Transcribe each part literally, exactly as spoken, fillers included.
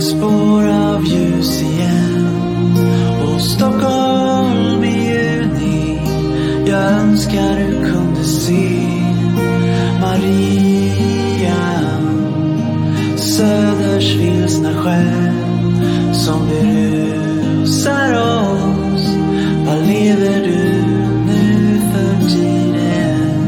spår av ljus igen. Och Stockholm i juni, jag önskar du kunde se Maria, Söders vilsna själ som berusar oss. Vad lever du nu för tiden?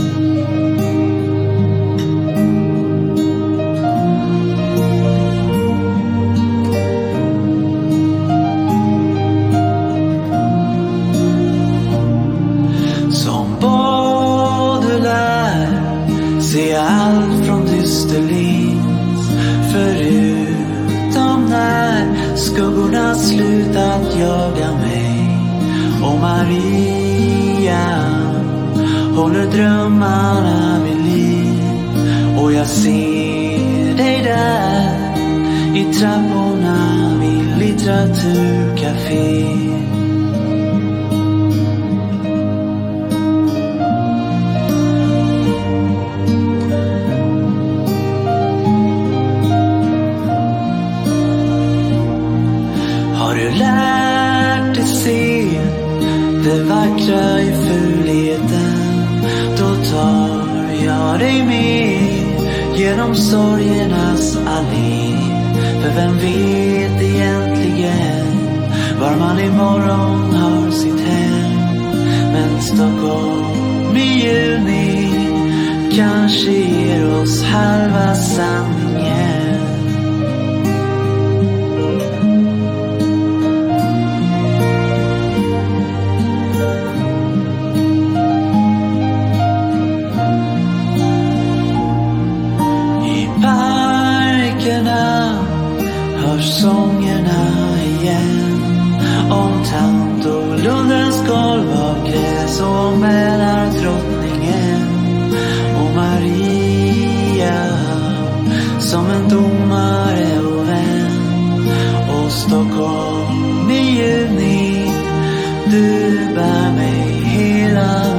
Som både lär se allt från dysterlins, förutom när skuggorna slutat jaga mig. Och Maria håller drömmarna vid liv, och jag ser dig där i trapporna vid litteraturcafé. Har du lärt dig se det vackra i fulheten, då tar jag dig med genom sorgernas allé. För vem vet egentligen var man imorgon har sitt hem? Men Stockholm i juni kanske ger oss halva sanningen. Hörs sångerna igen om tant och Lundens golv av gräs, och Mälardrottningen och Maria som en domare och vän. Och Stockholm i juni, du bär mig hela